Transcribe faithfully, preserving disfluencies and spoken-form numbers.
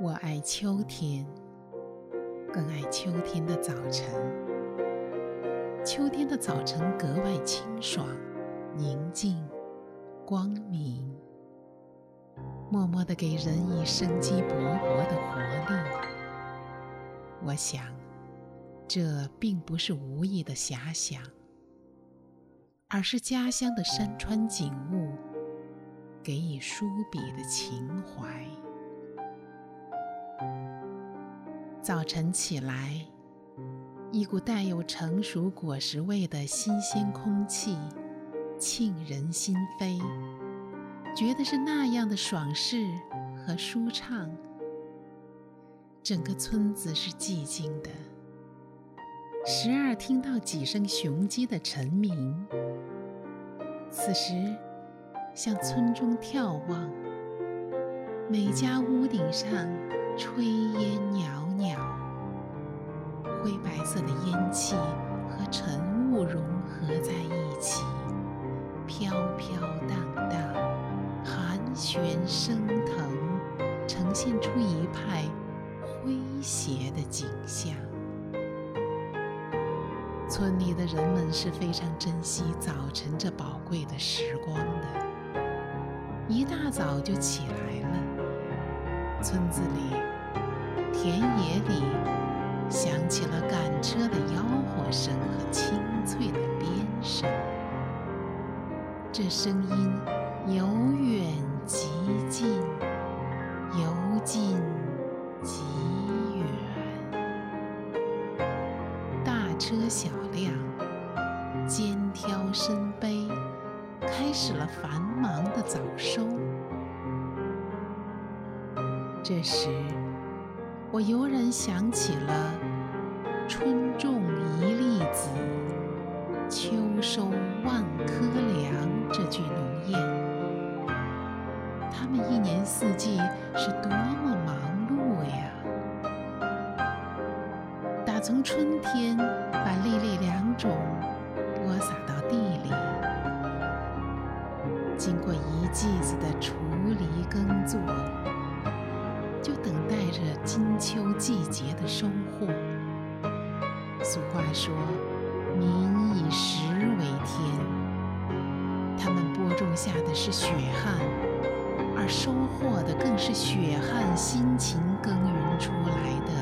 我爱秋天，更爱秋天的早晨。秋天的早晨格外清爽、宁静、光明，默默地给人以生机勃勃的活力。我想，这并不是无意的遐想，而是家乡的山川景物给予书笔的情怀。早晨起来，一股带有成熟果实味的新鲜空气沁人心扉，觉得是那样的爽适和舒畅。整个村子是寂静的，时而听到几声雄鸡的晨鸣。此时向村中眺望，每家屋顶上炊烟袅袅，灰白色的烟气和晨雾融合在一起，飘飘荡荡，寒暄升腾，呈现出一派诙谐的景象。村里的人们是非常珍惜早晨这宝贵的时光的，一大早就起来了。村子里、田野里响起了赶车的吆喝声和清脆的鞭声，这声音由远及近，由近及远。大车小辆，肩挑身背，开始了繁忙的早收。这时，我油然想起了春种一粒籽，秋收万颗粮这句农谚。他们一年四季是多么忙碌呀！打从春天把粒粒良种播撒到地里，经过一季子的锄犁耕作，就等待着金秋季节的收获。俗话说，民以食为天，他们播种下的是血汗，而收获的更是血汗辛勤耕耘出来的